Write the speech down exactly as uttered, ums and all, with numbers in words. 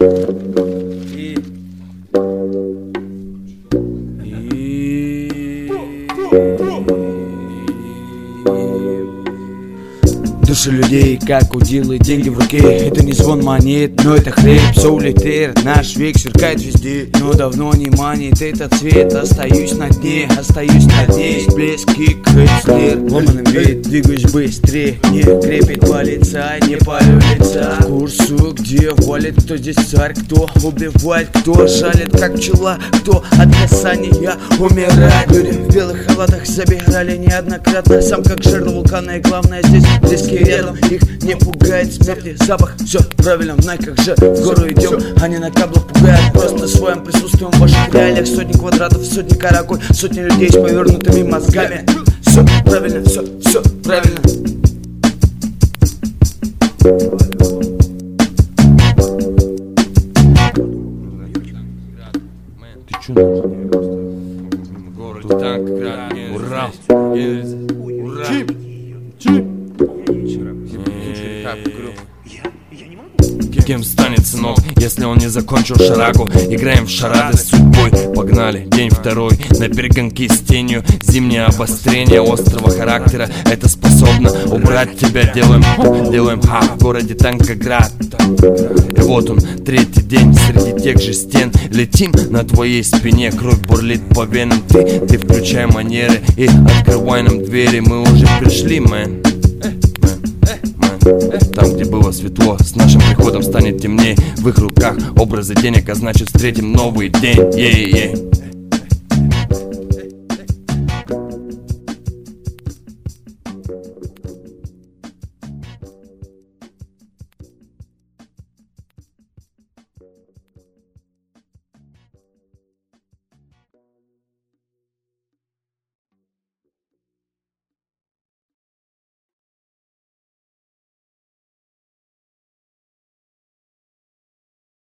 И... Души людей, как удилы, деньги в руке. Это не звон монет, но это хлеб. Все улетает, наш век сверкает везде. Но давно не манит этот цвет. Остаюсь на дне, остаюсь на дне. Всплески, креслер, ломаный вид. Двигаюсь быстрее, не крепит полицай, не палю лица. Курсу, где валит, кто здесь царь, кто убивает, кто жалит, как пчела, кто от касания умирает. Люди в белых халатах забирали неоднократно. Сам как жертва вулкана, и главное здесь близкие рядом. Их не пугает смерти запах. Все правильно, в найках же в гору идем. Они на каблах пугают просто своим присутствием в ваших реалиях. Сотни квадратов, сотни каракуль, сотни людей с повернутыми мозгами. Все правильно, все, все правильно. Ты чё нужен? Город танк, Урал. Ура! Чип! Чип! Кем станет сынок, если он не закончил шарагу? Играем в шарады с судьбой, погнали. День второй, на перегонки с тенью. Зимнее обострение острого характера. Это способно убрать тебя. Делаем, делаем ха, в городе Танкоград. И вот он, третий день среди тех же стен. Летим на твоей спине, кровь бурлит по венам. Ты, ты включай манеры и открывай нам двери. Мы уже пришли, мэн. Там, где было светло, с нашим приходом станет темнее. В их руках образы денег, а значит встретим новый день. Ей-ей.